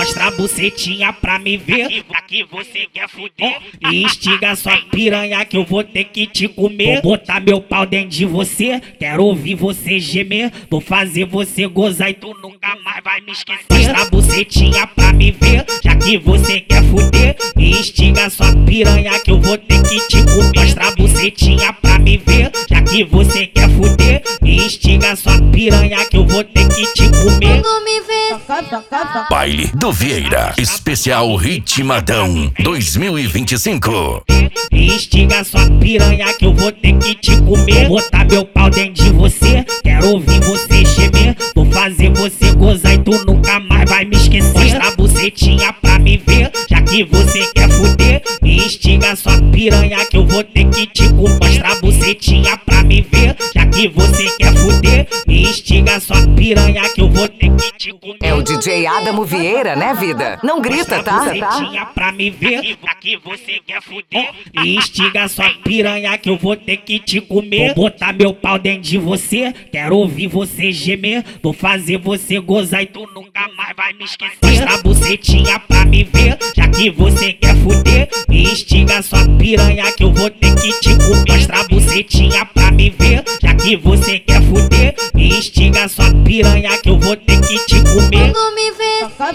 Mostra a bucetinha pra me ver. Aqui você quer fuder. E instiga sua piranha que eu vou ter que te comer. Vou botar meu pau dentro de você. Quero ouvir você gemer. Vou fazer você gozar e tu nunca mais vai me esquecer. Mostra a bucetinha pra me ver. Já que você quer fuder. E instiga sua piranha que eu vou ter que te comer. Mostra a bucetinha pra me ver. Já que você quer fuder. E instiga sua piranha que eu vou ter que te comer. Quando me vê. Baile do Vieira, especial Ritmadão 2025. Instiga sua piranha que eu vou ter que te comer. Vou botar meu pau dentro de você. Quero ouvir você gemer. Vou fazer você gozar e tu nunca mais vai me esquecer. Mostra a bucetinha pra me ver. Já que você quer fuder. Instiga sua piranha que eu vou ter que te comer. Mostra a bucetinha pra me ver. Já que você quer fuder. Instiga sua piranha que eu vou ter que te comer. É o DJ Adamo Vieira, né, vida? Não grita, tá? Bucetinha pra me ver. Aqui você quer fuder. Instiga sua piranha que eu vou ter que te comer. Vou botar meu pau dentro de você. Quero ouvir você gemer. Vou fazer você gozar e tu nunca mais vai me esquecer. Mostra a bucetinha pra me ver. Já que você quer fuder. Instiga sua piranha que eu vou ter que te comer. Mostra a bucetinha pra me ver. Já que você quer fuder. Instiga sua piranha que eu vou ter que te comer. Quando me vê.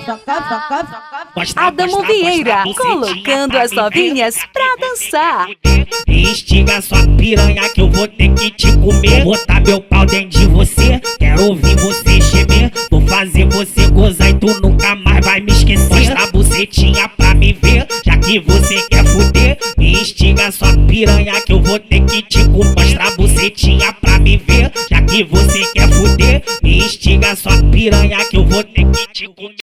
Adamo Vieira, colocando as novinhas pra dançar. Instiga sua piranha que eu vou ter que te comer. Vou botar meu pau dentro de você. Quero ouvir você gemer. Vou fazer você gozar e tu nunca mais vai me esquecer. Mostra a bucetinha pra me ver. Já que você quer fuder. Instiga sua piranha que eu vou ter que te comer. Mostra a bucetinha pra me ver. Já que você quer fuder. Instiga sua piranha que eu vou ter que te comer.